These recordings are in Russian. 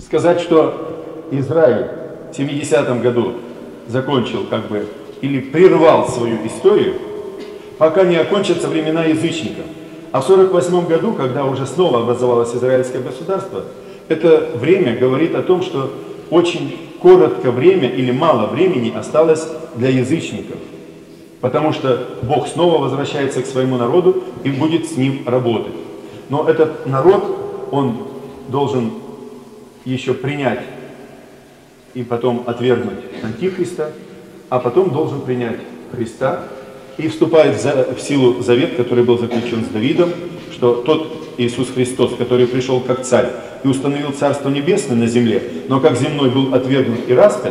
сказать, что Израиль в 70-м году закончил или прервал свою историю, пока не окончатся времена язычников. А в 48 году, когда уже снова образовалось израильское государство, это время говорит о том, что очень коротко время или мало времени осталось для язычников. Потому что Бог снова возвращается к своему народу и будет с ним работать. Но этот народ, он должен еще принять и потом отвергнуть Антихриста, а потом должен принять Христа и вступает в силу завет, который был заключен с Давидом, что тот Иисус Христос, который пришел как царь и установил Царство Небесное на земле, но как земной был отвергнут и распят,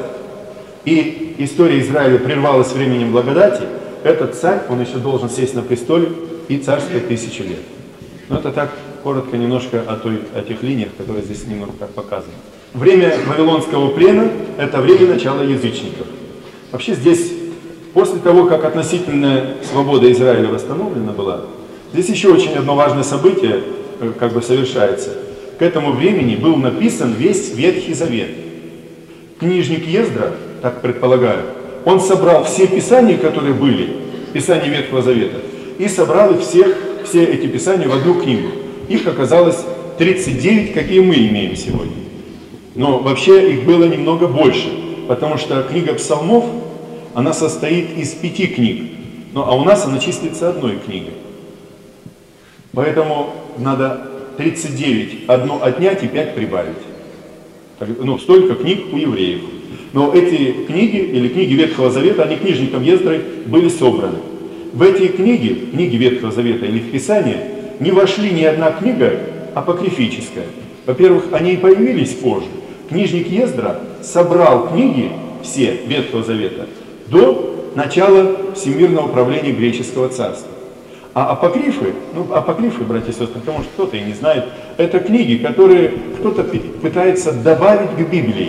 и история Израиля прервалась временем благодати, этот царь, он еще должен сесть на престоле и царствовать 1000 лет. Но это так коротко немножко о тех линиях, которые здесь немного показаны. Время Вавилонского плена – это время начала язычников. Вообще здесь, после того, как относительная свобода Израиля восстановлена была, здесь еще очень одно важное событие совершается. К этому времени был написан весь Ветхий Завет. Книжник Ездра, так предполагаю, он собрал все писания, которые были, писания Ветхого Завета, и собрал их все эти писания в одну книгу. Их оказалось 39, какие мы имеем сегодня. Но вообще их было немного больше, потому что книга Псалмов, она состоит из 5 книг, а у нас она числится одной книгой. Поэтому надо 39, одно отнять и 5 прибавить. Столько книг у евреев. Но эти книги, или книги Ветхого Завета, они книжником Ездрой были собраны. В эти книги Ветхого Завета или в Писание, не вошли ни одна книга апокрифическая. Во-первых, они и появились позже. Книжник Ездра собрал книги все Ветхого Завета до начала всемирного правления греческого царства. А апокрифы, братья и сестры, потому что кто-то и не знает, это книги, которые кто-то пытается добавить к Библии.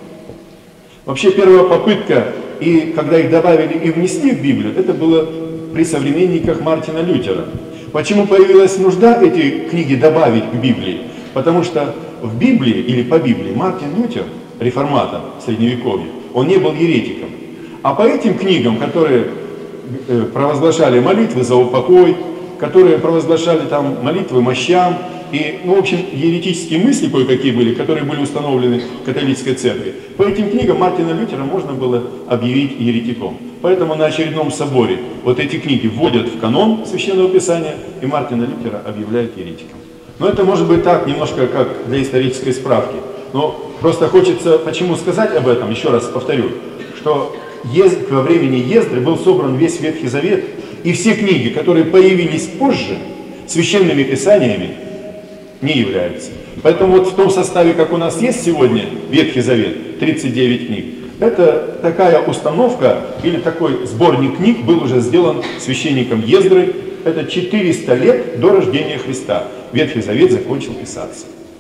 Вообще первая попытка, и когда их добавили и внесли в Библию, это было при современниках Мартина Лютера. Почему появилась нужда эти книги добавить к Библии? Потому что в Библии или по Библии Мартин Лютер, реформатор Средневековья, он не был еретиком. А по этим книгам, которые провозглашали молитвы за упокой, которые провозглашали молитвы мощам, и, в общем, еретические мысли кое-какие были, которые были установлены в католической церкви. По этим книгам Мартина Лютера можно было объявить еретиком. Поэтому на очередном соборе вот эти книги вводят в канон Священного Писания, и Мартина Лютера объявляют еретиком. Но это может быть так, немножко как для исторической справки. Но просто хочется почему сказать об этом, еще раз повторю, что во времени Ездры был собран весь Ветхий Завет, и все книги, которые появились позже, священными писаниями не являются. Поэтому в том составе, как у нас есть сегодня Ветхий Завет, 39 книг, это такая установка или такой сборник книг был уже сделан священником Ездрой. Это 400 лет до рождения Христа. Ветхий Завет закончил писаться.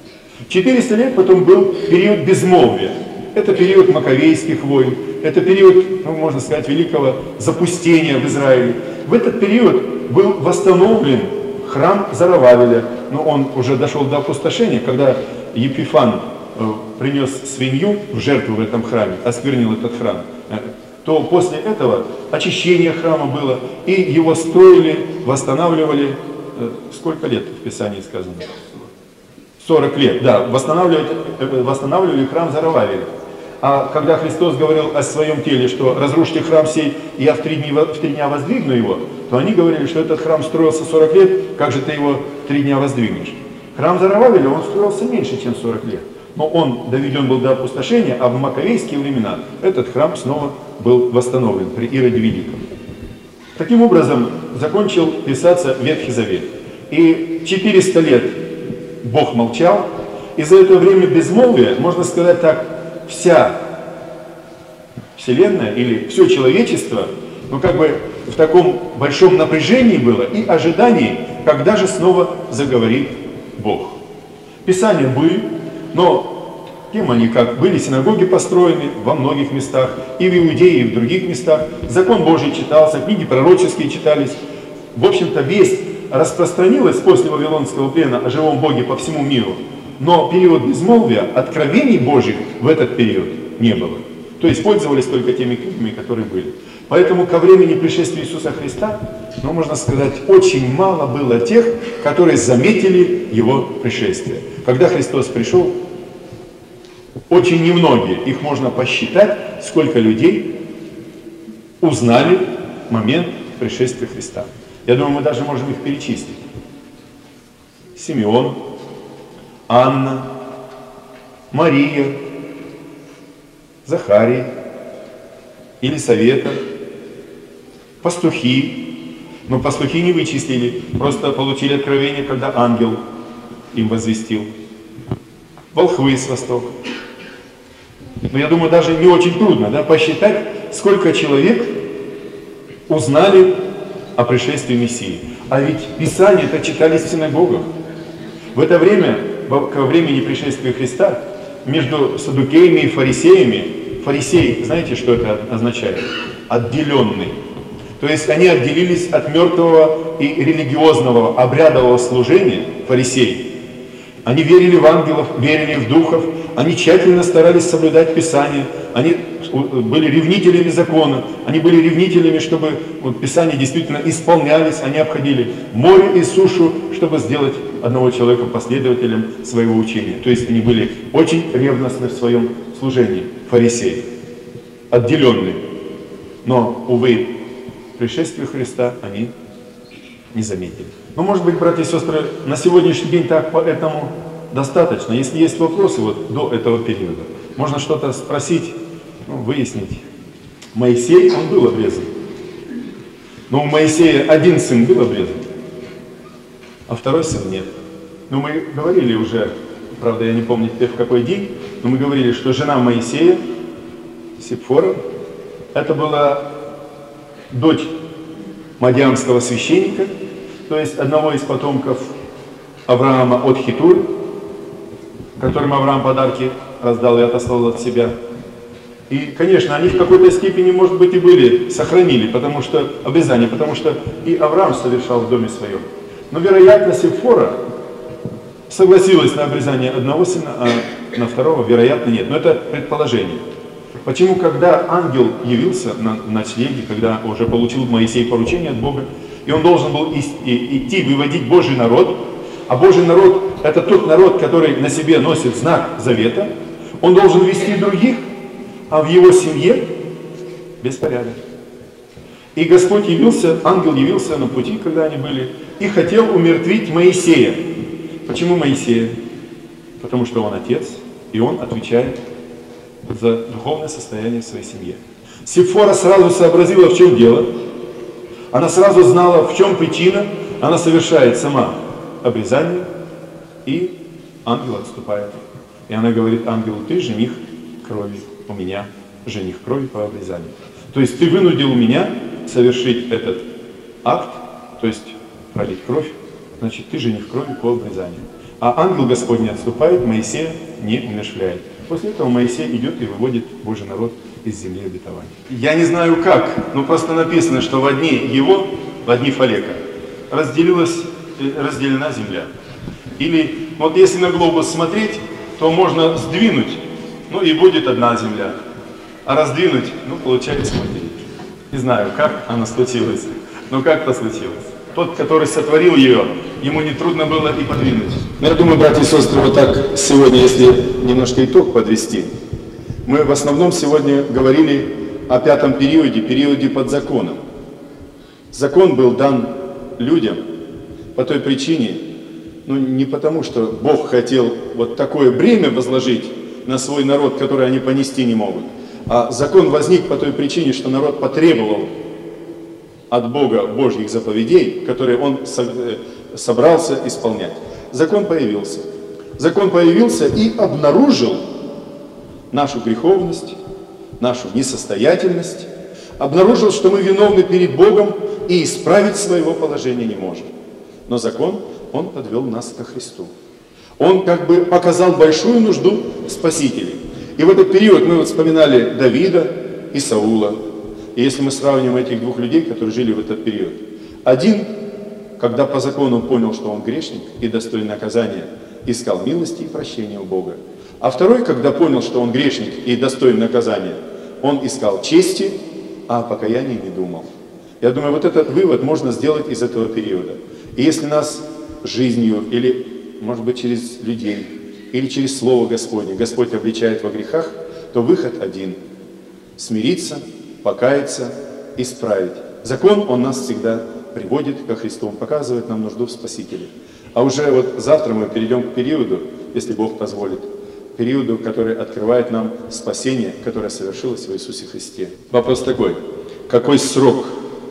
400 лет потом был период безмолвия. Это период Маковейских войн, это период, можно сказать, великого запустения в Израиле. В этот период был восстановлен храм Зоровавеля. Но он уже дошел до опустошения, когда Епифан принес свинью в жертву в этом храме, осквернил этот храм, то после этого очищение храма было, и его строили, восстанавливали. Сколько лет в Писании сказано? 40 лет, да, восстанавливали храм Зоровавеля. А когда Христос говорил о своем теле, что разрушите храм сей, и я в 3 дня воздвигну его, то они говорили, что этот храм строился 40 лет, как же ты его в 3 дня воздвигнешь? Храм Зоровавеля, он строился меньше, чем 40 лет. Но он доведен был до опустошения, а в маковейские времена этот храм снова был восстановлен при Ироде Великом. Таким образом, закончил писаться Ветхий Завет. И 400 лет Бог молчал, и за это время безмолвия, можно сказать так, вся Вселенная или все человечество, в таком большом напряжении было и ожидании, когда же снова заговорит Бог. Писания были, но кем они были синагоги построены во многих местах, и в Иудее, и в других местах. Закон Божий читался, книги пророческие читались. В общем-то, весть распространилась после Вавилонского плена о живом Боге по всему миру. Но период безмолвия, откровений Божьих в этот период не было. То есть пользовались только теми книгами, которые были. Поэтому ко времени пришествия Иисуса Христа, ну, можно сказать, очень мало было тех, которые заметили Его пришествие. Когда Христос пришел, очень немногие, их можно посчитать, сколько людей узнали момент пришествия Христа. Я думаю, мы даже можем их перечислить. Симеон, Анна, Мария, Захарий, Елисавета, пастухи. Но пастухи не вычислили, просто получили откровение, когда ангел им возвестил. Волхвы с востока. Но я думаю, даже не очень трудно, да, посчитать, сколько человек узнали о пришествии Мессии. А ведь Писания это читались в синагогах. В это время, ко времени пришествия Христа, между саддукеями и фарисеями, фарисеи, знаете, что это означает? Отделенный. То есть они отделились от мертвого и религиозного обрядового служения, фарисеи. Они верили в ангелов, верили в духов, они тщательно старались соблюдать Писание, они были ревнителями закона, они были ревнителями, чтобы Писания действительно исполнялись, они обходили море и сушу, чтобы сделать одного человека последователем своего учения. То есть они были очень ревностны в своем служении, фарисеи, отделенные. Но, увы, пришествие Христа они не заметили. Но, может быть, братья и сестры, на сегодняшний день так поэтому достаточно. Если есть вопросы вот до этого периода, можно что-то спросить, выяснить. Моисей, он был обрезан. Но у Моисея один сын был обрезан, а второй сын нет. Но мы говорили уже, правда, я не помню теперь в какой день, но мы говорили, что жена Моисея, Сипфора, это была дочь мадиамского священника, то есть одного из потомков Авраама от Хитуры, которым Авраам подарки раздал и отослал от себя. И, конечно, они в какой-то степени, может быть, и были, сохранили, потому что обрезание, потому что и Авраам совершал в доме своем. Но, вероятно, Сипфора согласилась на обрезание одного сына, а на второго, вероятно, нет. Но это предположение. Почему, когда ангел явился на ночлеге, когда уже получил Моисей поручение от Бога, и он должен был идти выводить Божий народ, а Божий народ – это тот народ, который на себе носит знак завета, он должен вести других, а в его семье беспорядок. И Господь явился, ангел явился на пути, когда они были, и хотел умертвить Моисея. Почему Моисея? Потому что он отец, и он отвечает за духовное состояние в своей семье. Сипфора сразу сообразила, в чем дело. Она сразу знала, в чем причина. Она совершает сама обрезание, и ангел отступает. И она говорит ангелу: ты жених крови у меня, жених крови по обрезанию. То есть ты вынудил меня совершить этот акт, то есть пролить кровь, значит ты жених крови по обрезанию. А ангел Господний отступает, Моисея не умерщвляет. После этого Моисей идет и выводит Божий народ из земли обетования. Я не знаю как, но просто написано, что в дни его, в дни Фалека, разделена земля. Или вот если на глобус смотреть, то можно сдвинуть, ну и будет одна земля. А раздвинуть, ну получается материк. Не знаю, как она случилась, но как-то случилось. Тот, который сотворил ее, ему не трудно было и подвинуть. Но я думаю, братья и сестры, вот так сегодня, если немножко итог подвести, мы в основном сегодня говорили о пятом периоде, периоде под законом. Закон был дан людям по той причине, ну не потому, что Бог хотел вот такое бремя возложить на свой народ, который они понести не могут, а закон возник по той причине, что народ потребовал от Бога Божьих заповедей, которые он собрался исполнять. Закон появился. Закон появился и обнаружил нашу греховность, нашу несостоятельность, обнаружил, что мы виновны перед Богом и исправить своего положения не можем. Но закон, он подвел нас ко Христу. Он как бы показал большую нужду Спасителей. И в этот период мы вот вспоминали Давида и Саула. И если мы сравним этих двух людей, которые жили в этот период, один, когда по закону понял, что он грешник и достоин наказания, искал милости и прощения у Бога. А второй, когда понял, что он грешник и достоин наказания, он искал чести, а о покаянии не думал. Я думаю, вот этот вывод можно сделать из этого периода. И если нас жизнью, или, может быть, через людей, или через Слово Господне Господь обличает во грехах, то выход один – смириться, покаяться, исправить. Закон, он нас всегда приводит ко Христу, он показывает нам нужду в Спасителе. А уже вот завтра мы перейдем к периоду, если Бог позволит, периоду, который открывает нам спасение, которое совершилось в Иисусе Христе. Вопрос такой: какой срок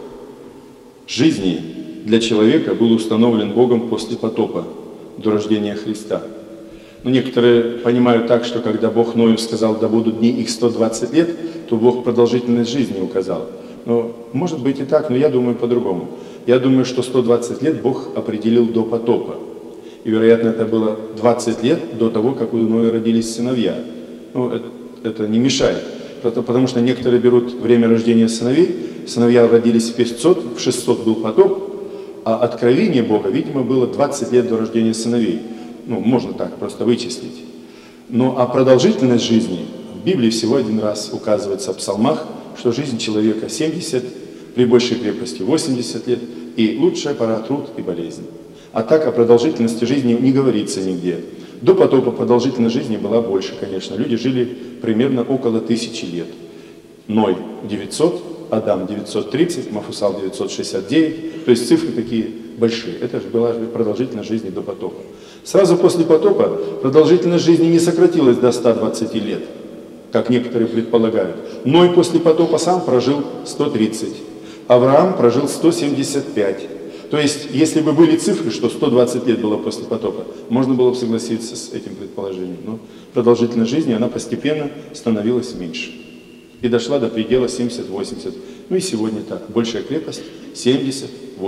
жизни для человека был установлен Богом после потопа, до рождения Христа? Но некоторые понимают так, что когда Бог Ною сказал, да будут дни их 120 лет, то Бог продолжительность жизни указал. Но может быть и так, но я думаю по-другому. Я думаю, что 120 лет Бог определил до потопа. И, вероятно, это было 20 лет до того, как у Ноя родились сыновья. Ну, это не мешает. Потому что некоторые берут время рождения сыновей. Сыновья родились в 500, в 600 был потоп, а откровение Бога, видимо, было 20 лет до рождения сыновей. Ну, можно так просто вычислить. Но а продолжительность жизни в Библии всего один раз указывается в псалмах, что жизнь человека 70, при большей крепости 80 лет, и лучшая пора труд и болезнь. А так о продолжительности жизни не говорится нигде. До потопа продолжительность жизни была больше, конечно. Люди жили примерно около 1000 лет. Ной 900, Адам 930, Мафусал 969. То есть цифры такие большие. Это же была продолжительность жизни до потопа. Сразу после потопа продолжительность жизни не сократилась до 120 лет, как некоторые предполагают. Ной после потопа сам прожил 130. Авраам прожил 175. То есть, если бы были цифры, что 120 лет было после потопа, можно было бы согласиться с этим предположением. Но продолжительность жизни, она постепенно становилась меньше. И дошла до предела 70-80. Ну и сегодня так. Большая крепость 70-80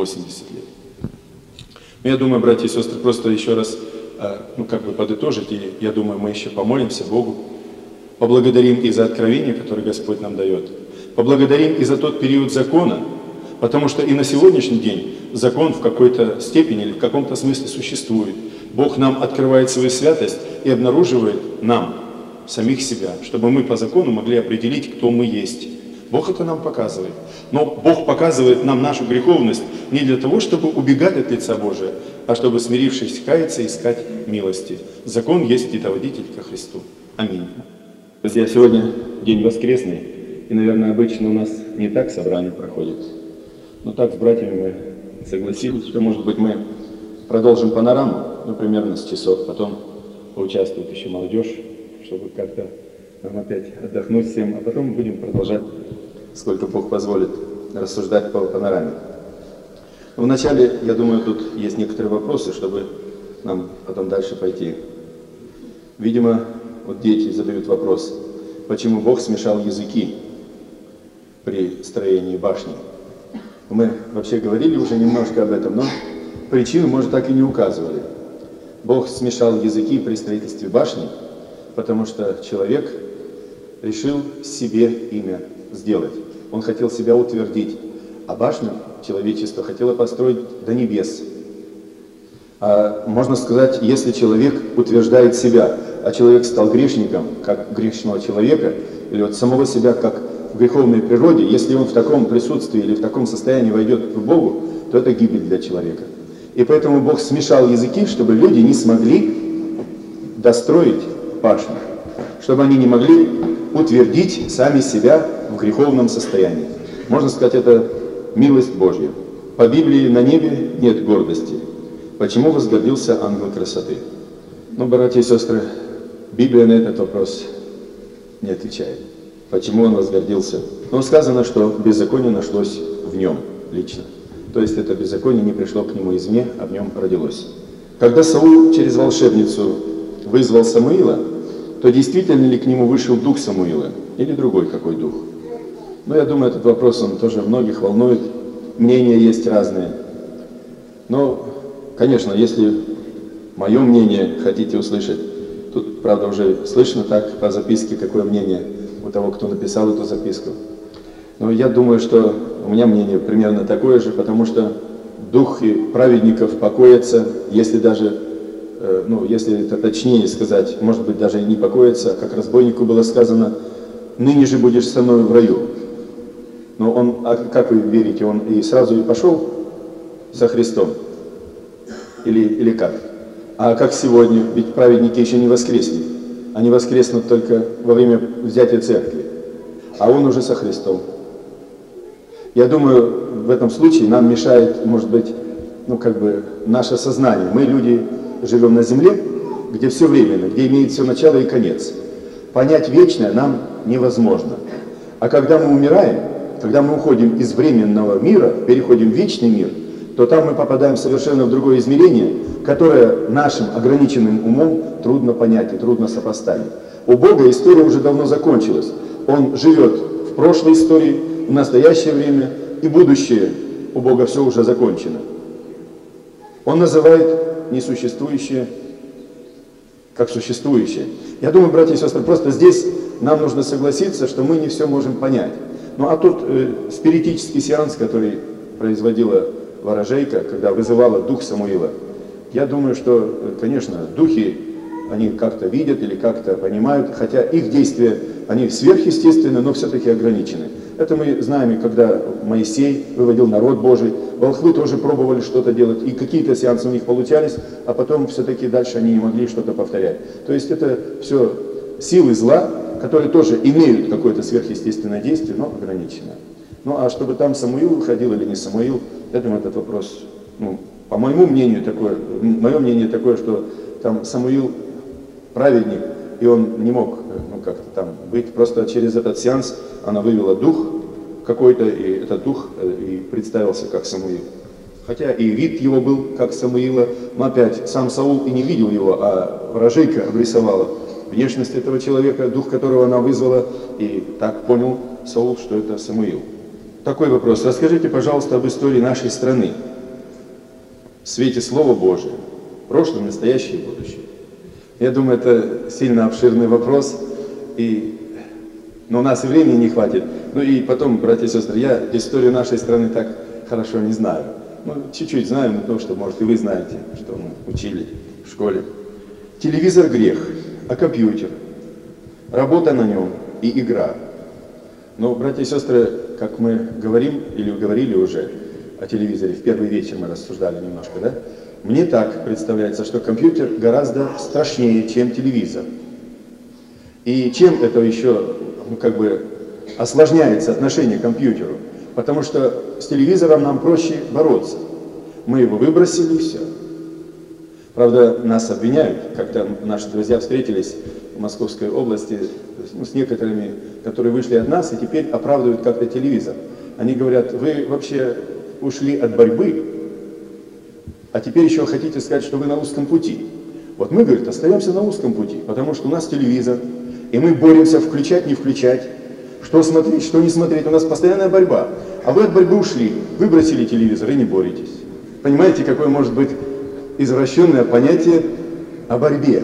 лет. Но я думаю, братья и сестры, просто еще раз, подытожить. И я думаю, мы еще помолимся Богу. Поблагодарим и за откровение, которое Господь нам дает. Поблагодарим и за тот период закона, потому что и на сегодняшний день закон в какой-то степени или в каком-то смысле существует. Бог нам открывает свою святость и обнаруживает нам самих себя, чтобы мы по закону могли определить, кто мы есть. Бог это нам показывает. Но Бог показывает нам нашу греховность не для того, чтобы убегать от лица Божия, а чтобы, смирившись, каяться и искать милости. Закон есть путеводитель ко Христу. Аминь. Друзья, сегодня день воскресный, и, наверное, обычно у нас не так собрание проходит. Но так с братьями мы согласились, что, может быть, мы продолжим панораму, примерно с часов, потом поучаствует еще молодежь, чтобы как-то нам опять отдохнуть всем, а потом будем продолжать, сколько Бог позволит, рассуждать по панораме. Но вначале, я думаю, тут есть некоторые вопросы, чтобы нам потом дальше пойти. Видимо, вот дети задают вопрос, почему Бог смешал языки при строении башни. Мы вообще говорили уже немножко об этом, но причину, может, так и не указывали. Бог смешал языки при строительстве башни, потому что человек решил себе имя сделать. Он хотел себя утвердить, а башню человечество хотело построить до небес. А можно сказать, если человек утверждает себя, а человек стал грешником, как грешного человека, или вот самого себя, как в греховной природе, если он в таком присутствии или в таком состоянии войдет к Богу, то это гибель для человека. И поэтому Бог смешал языки, чтобы люди не смогли достроить башню, чтобы они не могли утвердить сами себя в греховном состоянии. Можно сказать, это милость Божья. По Библии на небе нет гордости. Почему возгордился ангел красоты? Ну, братья и сестры, Библия на этот вопрос не отвечает. Почему он возгордился? Но сказано, что беззаконие нашлось в нем лично. То есть это беззаконие не пришло к нему извне, а в нем родилось. Когда Саул через волшебницу вызвал Самуила, то действительно ли к нему вышел дух Самуила или другой какой дух? Ну, я думаю, этот вопрос, он тоже многих волнует. Мнения есть разные. Но, конечно, если мое мнение хотите услышать, тут, правда, уже слышно так по записке, какое мнение у того, кто написал эту записку. Но я думаю, что у меня мнение примерно такое же, потому что духи праведников покоятся, если даже ну, если это точнее сказать, может быть, даже не покоится, как разбойнику было сказано, ныне же будешь со мной в раю. Но он, а как вы верите, он и сразу и пошел со Христом? Или как? А как сегодня? Ведь праведники еще не воскресли. Они воскреснут только во время взятия церкви. А он уже со Христом. Я думаю, в этом случае нам мешает, может быть, ну как бы наше сознание. Мы, люди, живем на земле, где все временно, где имеет все начало и конец. Понять вечное нам невозможно. А когда мы умираем, когда мы уходим из временного мира, переходим в вечный мир, то там мы попадаем совершенно в другое измерение, которое нашим ограниченным умом трудно понять и трудно сопоставить. У Бога история уже давно закончилась. Он живет в прошлой истории, в настоящее время и будущее. У Бога все уже закончено. Он называет несуществующее как существующее. Я думаю, братья и сестры, просто здесь нам нужно согласиться, что мы не все можем понять. Ну а тот спиритический сеанс, который производила ворожейка, когда вызывала дух Самуила, я думаю, что, конечно, духи, они как-то видят или как-то понимают, хотя их действия, они сверхъестественны, но все-таки ограничены. Это мы знаем, когда Моисей выводил народ Божий, волхвы тоже пробовали что-то делать, и какие-то сеансы у них получались, а потом все-таки дальше они не могли что-то повторять. То есть это все силы зла, которые тоже имеют какое-то сверхъестественное действие, но ограничено. Ну а чтобы там Самуил выходил или не Самуил, я думаю, этот вопрос, ну, по моему мнению, мое мнение такое, что там Самуил праведник, и он не мог, ну, как-то там быть. Просто через этот сеанс она вывела дух какой-то, и этот дух и представился как Самуил. Хотя и вид его был как Самуила, но опять сам Саул и не видел его, а ворожейка обрисовала внешность этого человека, дух которого она вызвала, и так понял Саул, что это Самуил. Такой вопрос. Расскажите, пожалуйста, об истории нашей страны в свете Слова Божия, прошлое, настоящее и будущее. Я думаю, это сильно обширный вопрос, но у нас и времени не хватит. Ну и потом, братья и сестры, я историю нашей страны так хорошо не знаю. Ну, чуть-чуть знаю, но то, что, может, и вы знаете, что мы учили в школе. Телевизор – грех, а компьютер? Работа на нем и игра. Но, братья и сестры, как мы говорим, или говорили уже о телевизоре, в первый вечер мы рассуждали немножко, да? Мне так представляется, что компьютер гораздо страшнее, чем телевизор. И чем это еще, ну, как бы осложняется отношение к компьютеру? Потому что с телевизором нам проще бороться. Мы его выбросили, и все. Правда, нас обвиняют. Как-то наши друзья встретились в Московской области, ну, с некоторыми, которые вышли от нас и теперь оправдывают как-то телевизор. Они говорят, вы вообще ушли от борьбы, а теперь еще хотите сказать, что вы на узком пути. Вот мы, говорит, остаемся на узком пути, потому что у нас телевизор, и мы боремся включать, не включать, что смотреть, что не смотреть. У нас постоянная борьба. А вы от борьбы ушли, выбросили телевизор и не боретесь. Понимаете, какое может быть извращенное понятие о борьбе?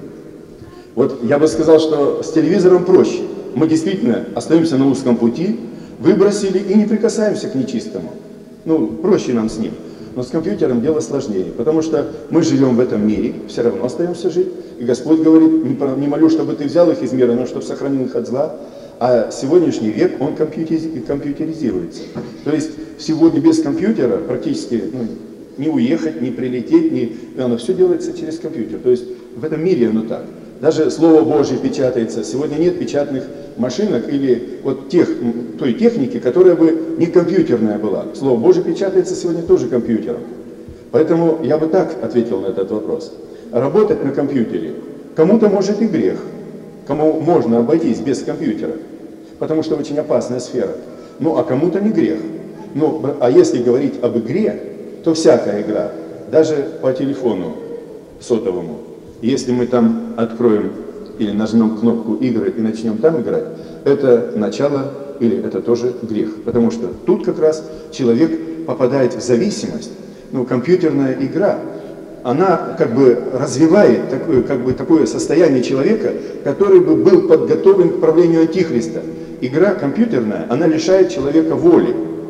Вот я бы сказал, что с телевизором проще. Мы действительно остаемся на узком пути, выбросили и не прикасаемся к нечистому. Ну, проще нам с ним. Но с компьютером дело сложнее, потому что мы живем в этом мире, все равно остаемся жить. И Господь говорит, не молю, чтобы ты взял их из мира, но чтобы сохранил их от зла. А сегодняшний век, он компьютеризируется. То есть сегодня без компьютера практически не уехать, не прилететь, оно все делается через компьютер. То есть в этом мире оно так. Даже Слово Божье печатается. Сегодня нет печатных машинок или вот той техники, которая бы не компьютерная была. Слово Божье печатается сегодня тоже компьютером. Поэтому я бы так ответил на этот вопрос. Работать на компьютере кому-то может и грех, кому можно обойтись без компьютера, потому что очень опасная сфера. Ну а кому-то не грех. Ну, а если говорить об игре, то всякая игра, даже по телефону сотовому, если мы там откроем или нажмем кнопку игры и начнем там играть, это начало или это тоже грех. Потому что тут как раз человек попадает в зависимость. Ну, компьютерная игра, она как бы развивает такое состояние человека, который бы был подготовлен к правлению Антихриста. Игра компьютерная, она лишает человека воли.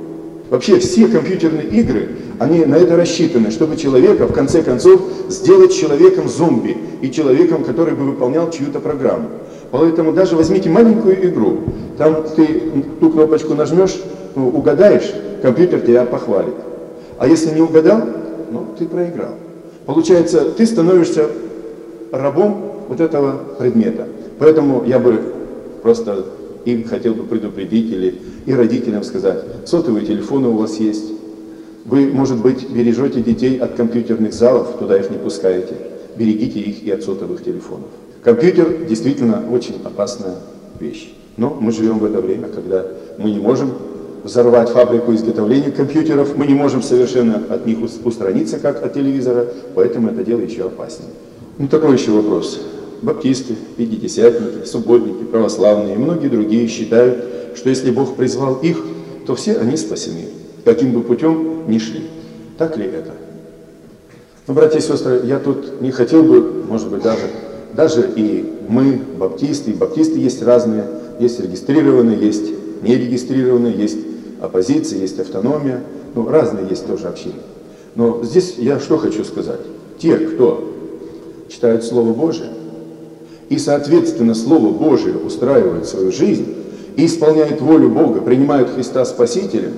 Вообще все компьютерные игры, они на это рассчитаны, чтобы человека в конце концов сделать человеком зомби и человеком, который бы выполнял чью-то программу. Поэтому даже возьмите маленькую игру, там ты ту кнопочку нажмешь, угадаешь, компьютер тебя похвалит. А если не угадал, ну ты проиграл. Получается, ты становишься рабом вот этого предмета. Поэтому я бы просто и хотел бы предупредить или и родителям сказать, сотовые телефоны у вас есть. Вы, может быть, бережете детей от компьютерных залов, туда их не пускаете. Берегите их и от сотовых телефонов. Компьютер действительно очень опасная вещь. Но мы живем в это время, когда мы не можем взорвать фабрику изготовления компьютеров, мы не можем совершенно от них устраниться, как от телевизора, поэтому это дело еще опаснее. Ну такой еще вопрос. Баптисты, пятидесятники, субботники, православные и многие другие считают, что если Бог призвал их, то все они спасены, каким бы путем ни шли. Так ли это? Ну, братья и сестры, я тут не хотел бы, может быть, даже и мы, баптисты, и баптисты есть разные, есть регистрированные, есть нерегистрированные, есть оппозиция, есть автономия, ну, разные есть тоже общины. Но здесь я что хочу сказать. Те, кто читают Слово Божие, и, соответственно, Слово Божие устраивает свою жизнь и исполняет волю Бога, принимают Христа Спасителем,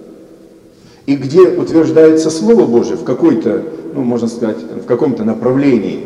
и где утверждается Слово Божие в какой-то, ну, можно сказать, в каком-то направлении,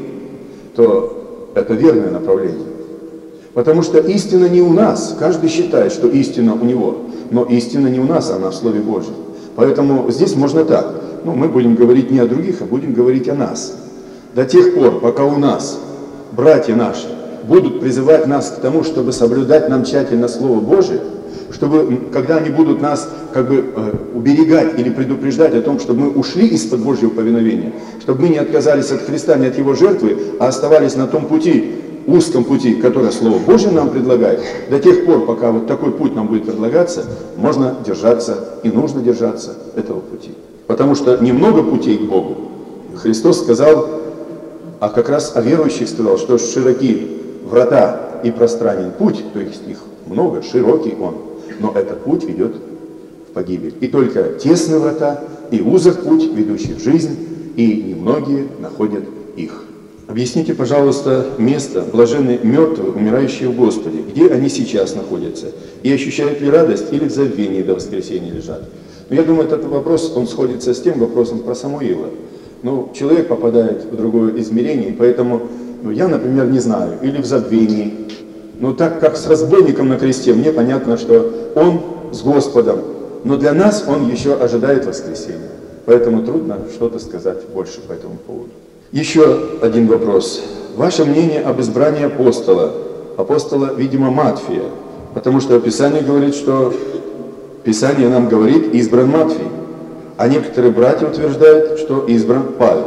то это верное направление. Потому что истина не у нас. Каждый считает, что истина у него. Но истина не у нас, она в Слове Божьем. Поэтому здесь можно так. Ну, мы будем говорить не о других, а будем говорить о нас. До тех пор, пока у нас братья наши будут призывать нас к тому, чтобы соблюдать нам тщательно Слово Божие, чтобы, когда они будут нас как бы уберегать или предупреждать о том, чтобы мы ушли из-под Божьего повиновения, чтобы мы не отказались от Христа, не от Его жертвы, а оставались на том пути, узком пути, который Слово Божие нам предлагает, до тех пор, пока вот такой путь нам будет предлагаться, можно держаться и нужно держаться этого пути. Потому что немного путей к Богу. Христос сказал, а как раз о верующих сказал, что широки врата и пространен путь, то есть их много, широкий он, но этот путь ведет в погибель. И только тесные врата и узок путь, ведущий в жизнь, и немногие находят их. Объясните, пожалуйста, место, блаженные мертвые, умирающие в Господе, где они сейчас находятся, и ощущают ли радость, или в забвении до воскресения лежат. Но я думаю, этот вопрос, он сходится с тем вопросом про Самуила. Ну, человек попадает в другое измерение, и поэтому, ну, я, например, не знаю, или в забвении. Но так как с разбойником на кресте, мне понятно, что он с Господом, но для нас он еще ожидает воскресения. Поэтому трудно что-то сказать больше по этому поводу. Еще один вопрос. Ваше мнение об избрании апостола, видимо, Матфея, потому что Писание говорит, что Писание нам говорит, избран Матфей, а некоторые братья утверждают, что избран Павел.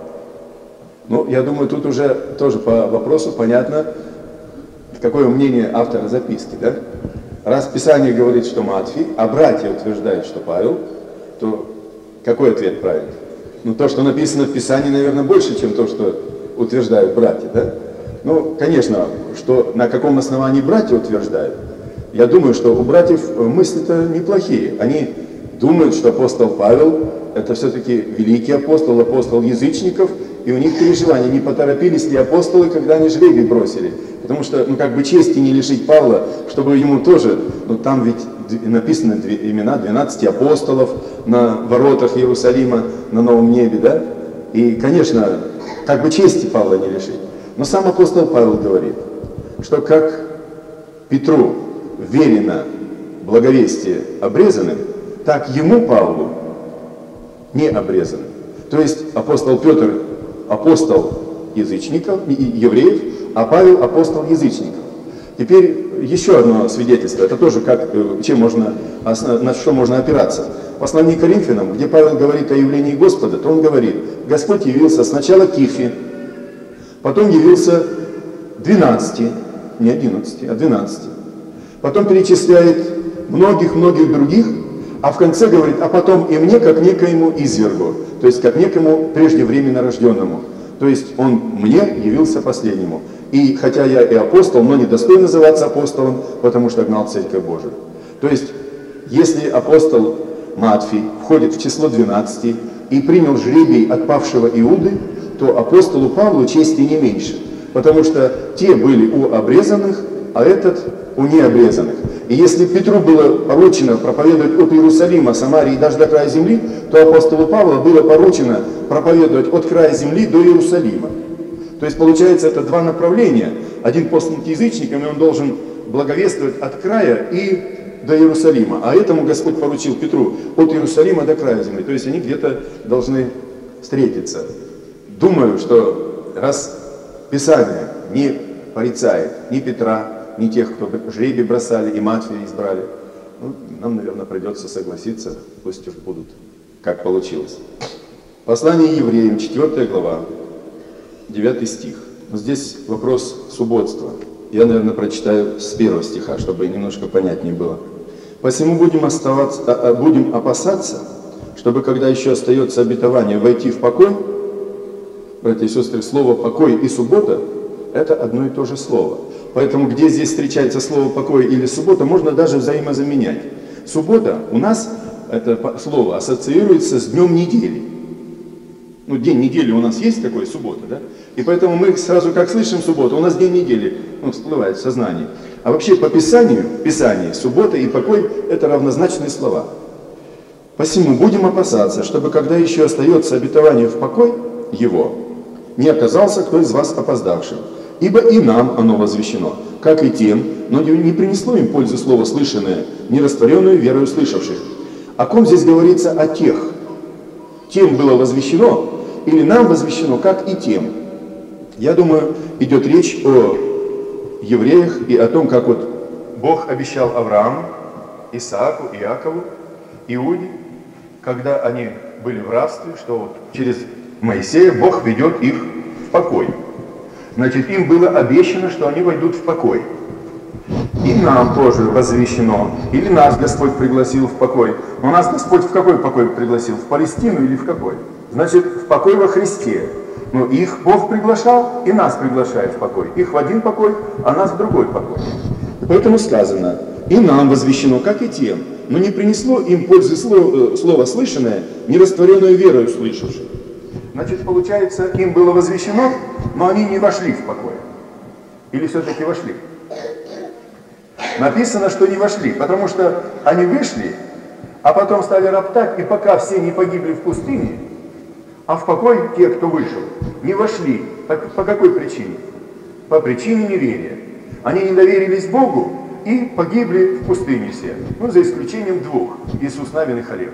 Ну, я думаю, тут уже тоже по вопросу понятно, какое мнение автора записки, да? Раз Писание говорит, что Матфей, а братья утверждают, что Павел, то какой ответ правильный? Ну, то, что написано в Писании, наверное, больше, чем то, что утверждают братья, да? Ну, конечно, что на каком основании братья утверждают? Я думаю, что у братьев мысли-то неплохие. Они думают, что апостол Павел – это все-таки великий апостол, апостол язычников, и у них переживания, не поторопились ли апостолы, когда они жребий бросили. Потому что, ну, как бы чести не лишить Павла, чтобы ему тоже, ну, там ведь написаны имена 12 апостолов на воротах Иерусалима, на новом небе, да? И, конечно, как бы чести Павла не лишить. Но сам апостол Павел говорит, что как Петру верено благовестие обрезанным, так ему, Павлу, не обрезанным. То есть апостол Петр апостол язычников, евреев, а Павел апостол язычников. Теперь еще одно свидетельство, это тоже как, на что можно опираться. В послании к Коринфянам, где Павел говорит о явлении Господа, то он говорит, Господь явился сначала Кифе, потом явился 12, не 11, а 12. Потом перечисляет многих-многих других, а в конце говорит, а потом и мне, как некоему извергу, то есть как некому преждевременно рожденному. То есть он мне явился последнему. И хотя я и апостол, но не достоин называться апостолом, потому что гнал Церковь Божию. То есть, если апостол Матфей входит в число 12 и принял жребий от павшего Иуды, то апостолу Павлу чести не меньше, потому что те были у обрезанных, а этот у необрезанных. И если Петру было поручено проповедовать от Иерусалима, Самарии даже до края земли, то апостолу Павлу было поручено проповедовать от края земли до Иерусалима. То есть получается это два направления. Один послан к язычникам, и он должен благовествовать от края и до Иерусалима. А этому Господь поручил Петру от Иерусалима до края земли. То есть они где-то должны встретиться. Думаю, что раз Писание не порицает ни Петра, ни тех, кто жребий бросали и Матфея избрали, ну, нам, наверное, придется согласиться, пусть уж будут, как получилось. Послание евреям, 4 глава, 9 стих. Здесь вопрос субботства. Я, наверное, прочитаю с 1 стиха, чтобы немножко понятнее было. «Посему будем опасаться, чтобы, когда еще остается обетование, войти в покой». Братья и сестры, слово «покой» и «суббота» – это одно и то же слово. Поэтому, где здесь встречается слово «покой» или «суббота», можно даже взаимозаменять. Суббота у нас, это слово, ассоциируется с днем недели. Ну, день недели у нас есть такой, суббота, да? И поэтому мы сразу, как слышим субботу, у нас день недели, всплывает в сознании. А вообще по Писанию, в Писании, суббота и покой – это равнозначные слова. «Посему будем опасаться, чтобы, когда еще остается обетование в покой его, не оказался кто из вас опоздавшим. Ибо и нам оно возвещено, как и тем, но не принесло им пользы слово слышанное, не растворенную верою слышавших». О ком здесь говорится? О тех. Тем было возвещено, или нам возвещено, как и тем. Я думаю, идет речь о евреях и о том, как вот Бог обещал Аврааму, Исааку, Иакову, Иуде, когда они были в рабстве, что вот через Моисея Бог ведет их в покой. Значит, им было обещано, что они войдут в покой. И нам тоже возвещено, или нас Господь пригласил в покой. Но нас Господь в какой покой пригласил? В Палестину или в какой? Значит, в покой во Христе. Но их Бог приглашал, и нас приглашает в покой. Их в один покой, а нас в другой покой. Поэтому сказано, и нам возвещено, как и тем, но не принесло им пользы слово слышанное, не растворенную верою слышавших. Значит, получается, им было возвещено, но они не вошли в покой. Или все-таки вошли? Написано, что не вошли, потому что они вышли, а потом стали роптать, и пока все не погибли в пустыне, а в покой те, кто вышел, не вошли. По какой причине? По причине неверия. Они не доверились Богу и погибли в пустыне все. Ну, за исключением двух, Иисус Навин и Халев.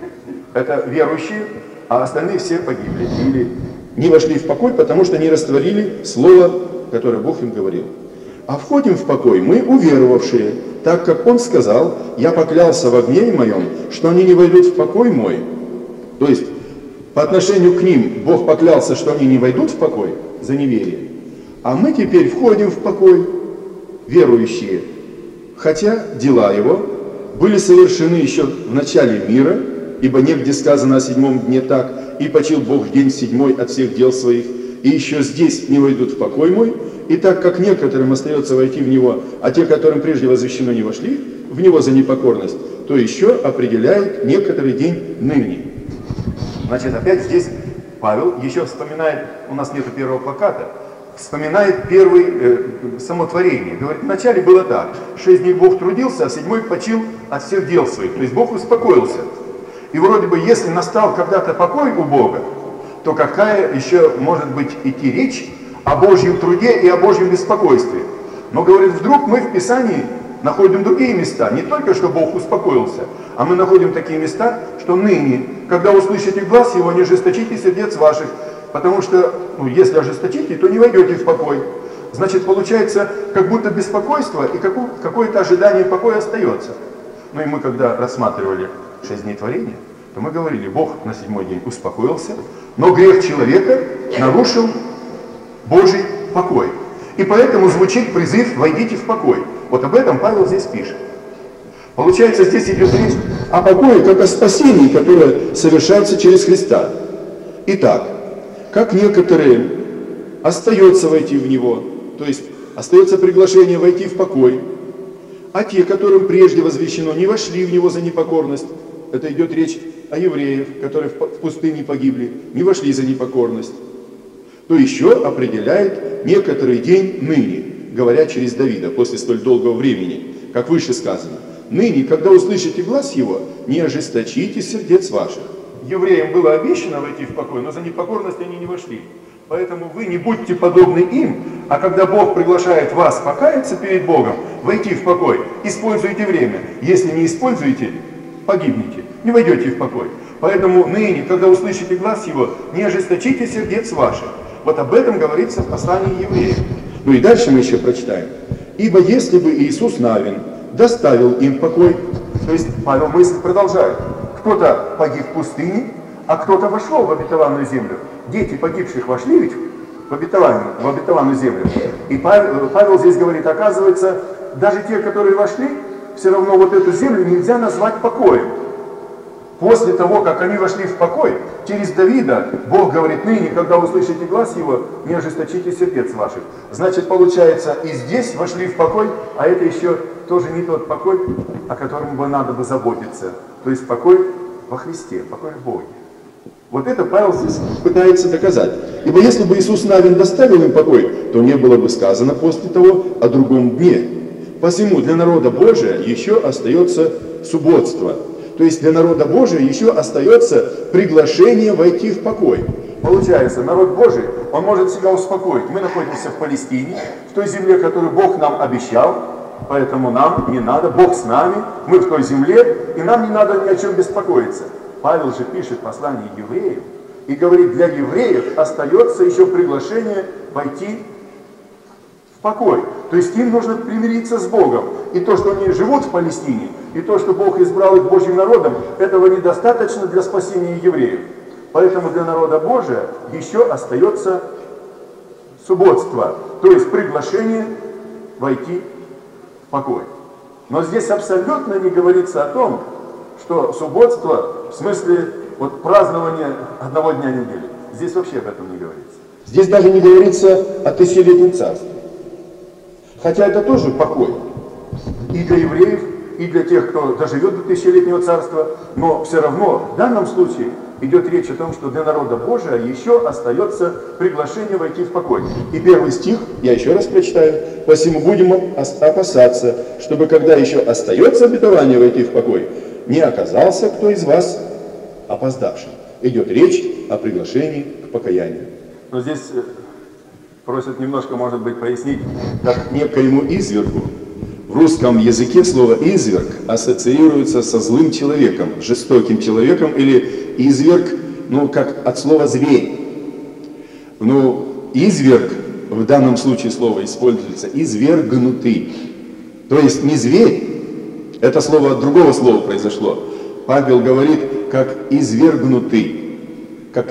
Это верующие, а остальные все погибли. Или не вошли в покой, потому что не растворили слово, которое Бог им говорил. А входим в покой мы, уверовавшие, так как Он сказал, я поклялся во гневе моем, что они не войдут в покой мой. То есть, по отношению к ним Бог поклялся, что они не войдут в покой за неверие. А мы теперь входим в покой, верующие, хотя дела Его были совершены еще в начале мира, ибо негде сказано о 7 дне так, и почил Бог в день 7 от всех дел своих, и еще здесь не войдут в покой мой, и так как некоторым остается войти в него, а те, которым прежде возвещено, не вошли в него за непокорность, то еще определяет некоторый день ныне. Значит, опять здесь Павел еще вспоминает, у нас нету первого плаката, вспоминает первое самотворение. Говорит, вначале было так, 6 дней Бог трудился, а 7 почил от всех дел своих. То есть Бог успокоился. И вроде бы, если настал когда-то покой у Бога, то какая еще может быть идти речь о Божьем труде и о Божьем беспокойстве? Но, говорит, вдруг мы в Писании находим другие места. Не только, что Бог успокоился, а мы находим такие места, что ныне, когда услышите глас Его, не ожесточите сердец ваших, потому что, если ожесточите, то не войдете в покой. Значит, получается, как будто беспокойство и какое-то ожидание покоя остается. Ну и мы, когда рассматривали 6 дней творения, то мы говорили, Бог на 7-й день успокоился, но грех человека нарушил Божий покой. И поэтому звучит призыв «войдите в покой». Вот об этом Павел здесь пишет. Получается, здесь идет речь о покое, как о спасении, которое совершается через Христа. Итак, как некоторые остается войти в него, то есть остается приглашение войти в покой, а те, которым прежде возвещено, не вошли в него за непокорность, это идет речь о евреях, которые в пустыне погибли, не вошли за непокорность, то еще определяет некоторый день ныне, говоря через Давида, после столь долгого времени, как выше сказано. Ныне, когда услышите глас его, не ожесточите сердец ваших. Евреям было обещано войти в покой, но за непокорность они не вошли. Поэтому вы не будьте подобны им, а когда Бог приглашает вас покаяться перед Богом, войти в покой, используйте время. Если не используете, погибнете, не войдете в покой. Поэтому ныне, когда услышите глас его, не ожесточите сердец ваших. Вот об этом говорится в послании евреев. Ну и дальше мы еще прочитаем. Ибо если бы Иисус Навин доставил им покой, то есть Павел мысль продолжает. Кто-то погиб в пустыне, а кто-то вошел в обетованную землю. Дети погибших вошли ведь в обетованную землю. И Павел здесь говорит, оказывается, даже те, которые вошли, все равно вот эту землю нельзя назвать покоем. После того, как они вошли в покой, через Давида, Бог говорит, ныне, когда услышите глас его, не ожесточите сердец ваших. Значит, получается, и здесь вошли в покой, а это еще тоже не тот покой, о котором бы надо бы заботиться. То есть покой во Христе, покой в Боге. Вот это Павел здесь пытается доказать. Ибо если бы Иисус Навин доставил им покой, то не было бы сказано после того о другом дне. Посему для народа Божия еще остается субботство. То есть для народа Божия еще остается приглашение войти в покой. Получается, народ Божий, он может себя успокоить. Мы находимся в Палестине, в той земле, которую Бог нам обещал, поэтому нам не надо, Бог с нами, мы в той земле, и нам не надо ни о чем беспокоиться. Павел же пишет послание евреям и говорит, для евреев остается еще приглашение войти в покой. То есть им нужно примириться с Богом. И то, что они живут в Палестине, и то, что Бог избрал их Божьим народом, этого недостаточно для спасения евреев. Поэтому для народа Божия еще остается субботство, то есть приглашение войти в покой. Но здесь абсолютно не говорится о том, что субботство в смысле вот празднования одного дня недели. Здесь вообще об этом не говорится. Здесь даже не говорится о тысячелетнем царстве. Хотя это тоже покой. И для евреев, и для тех, кто доживет до тысячелетнего царства. Но все равно в данном случае идет речь о том, что для народа Божия еще остается приглашение войти в покой. И первый стих, я еще раз прочитаю. «Посему будем опасаться, чтобы когда еще остается обетование войти в покой, не оказался кто из вас опоздавшим». Идет речь о приглашении к покаянию. Но здесь просят немножко, может быть, пояснить, как некоему извергу. В русском языке слово «изверг» ассоциируется со злым человеком, жестоким человеком, или изверг, ну, как от слова «зверь». Ну, изверг, в данном случае слово используется «извергнутый». То есть не зверь, это слово от другого слова произошло. Павел говорит, как «извергнутый», как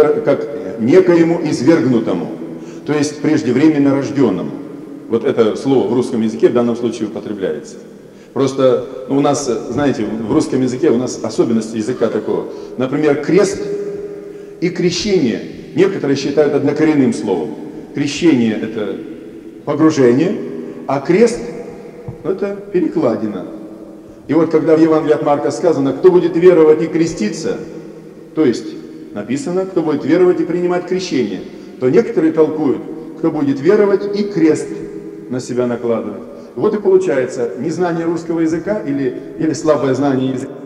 некоему извергнутому, то есть преждевременно рожденному. Вот это слово в русском языке в данном случае употребляется. Просто у нас, знаете, в русском языке у нас особенность языка такого. Например, крест и крещение некоторые считают однокоренным словом. Крещение – это погружение, а крест – это перекладина. И вот когда в Евангелии от Марка сказано, кто будет веровать и креститься, то есть написано, кто будет веровать и принимать крещение, то некоторые толкуют, кто будет веровать и крест на себя накладывать. Вот и получается незнание русского языка или слабое знание языка